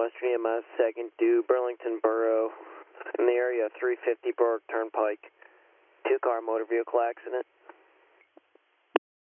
Western EMS, second due, Burlington Borough, in the area of 350 Berwick Turnpike. 2-car motor vehicle accident.